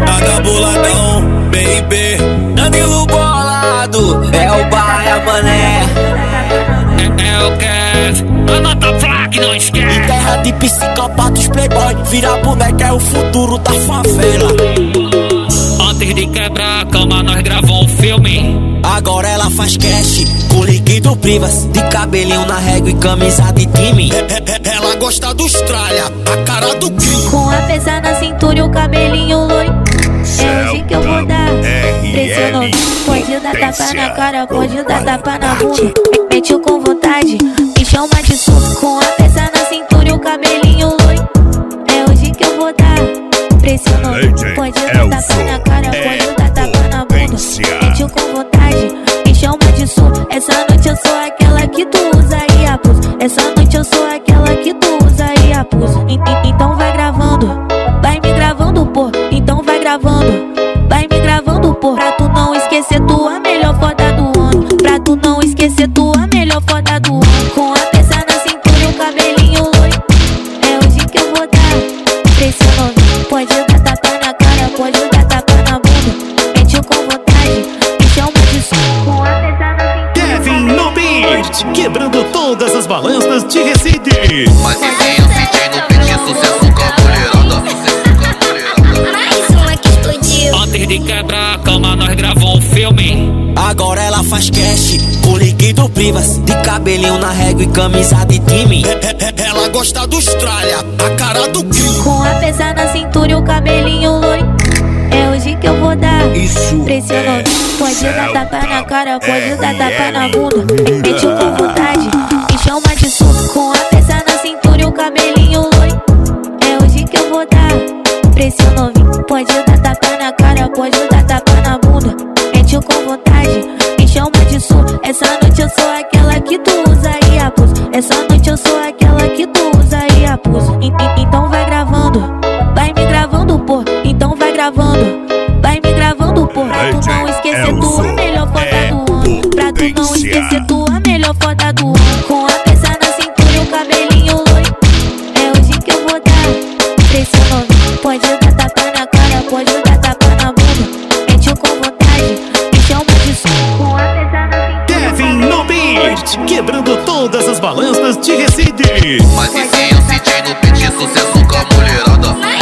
Paga boladão, baby. Danilo bolado, é o Baia Mané. É o Kev, anota a placa e não esquece. Em terra de psicopatas playboy, vira boneca é o futuro da favela. Antes de quebrar a cama nós gravamos um filme. Agora ela faz cash com líquido Privas, de cabelinho na régua e camisa de time. Ela gosta do Austrália, a cara do crime. Com a peça na cintura e o cabelinho loiro. É hoje que eu vou dar. Pressionou, pode dar tapa na cara, pode dar tapa na bunda. Mete com vontade, me chama de surto. Com a peça na cintura e o cabelinho loiro. É hoje que eu vou dar. Pressionou, pode dar tapa na cara, pode dar tapa na bunda. Mete com vontade, me chama de surto. Essa noite eu sou aquela que tu usa e abusa. Essa noite eu sou aquela que tu usa e abusa. Então vai gravando, vai me gravando, pô. Então vai gravando, vai me gravando, pô. Pra tu não esquecer tua melhor foda do ano. Pra tu não esquecer tua melhor foda do ano. Com a peça na cintura e o cabelinho loiro. É hoje que eu vou dar. Pressionou, pode dar tapa na cara, pode dar tapa na bunda. Mete com vontade, me chama de som. Com a peça na cintura. Kevin no beat, quebrando todas as balanças de Recife. Mas enfim, eu senti no beat sucesso com a mulherada. Mais uma que explodiu. Antes de quebrar a cama nós gravamos um filme. Agora ela faz cash com líquido Privas, de cabelinho na régua e camisa de time. Ela gosta do Austrália, a cara do crime. Com a peça na cintura e o cabelinho loiro. É hoje que eu vou dar. Pressionou, pode dar tapa na cara, pode dar tapa na bunda. Mete com vontade, me chama de surto. Com a peça na cintura e o cabelinho loiro. É hoje que eu vou dar. Pressionou, pode dar tapa na cara, pode dar tapa na bunda. Mete com vontade, me chama de surto. Essa noite eu sou aquela que tu usa e abusa. Essa noite eu sou aquela que tu usa e abusa. Então vai gravando, vai me gravando, pô. Então vai gravando, vai me gravando, pô. Pra tu não esquecer tua melhor foda do ano. Pra tu não esquecer tua melhor foda do ano. Com a peça na cintura e o cabelinho loiro. É hoje que eu vou dar. Pressionou, pode dar tapa na cara, pode dar tapa na bunda. Mete com vontade, me chama de som. Com a peça na cintura. Kevin no beat, quebrando todas as balanças de Recife. Mas enfim, eu senti no beat sucesso com a mulherada.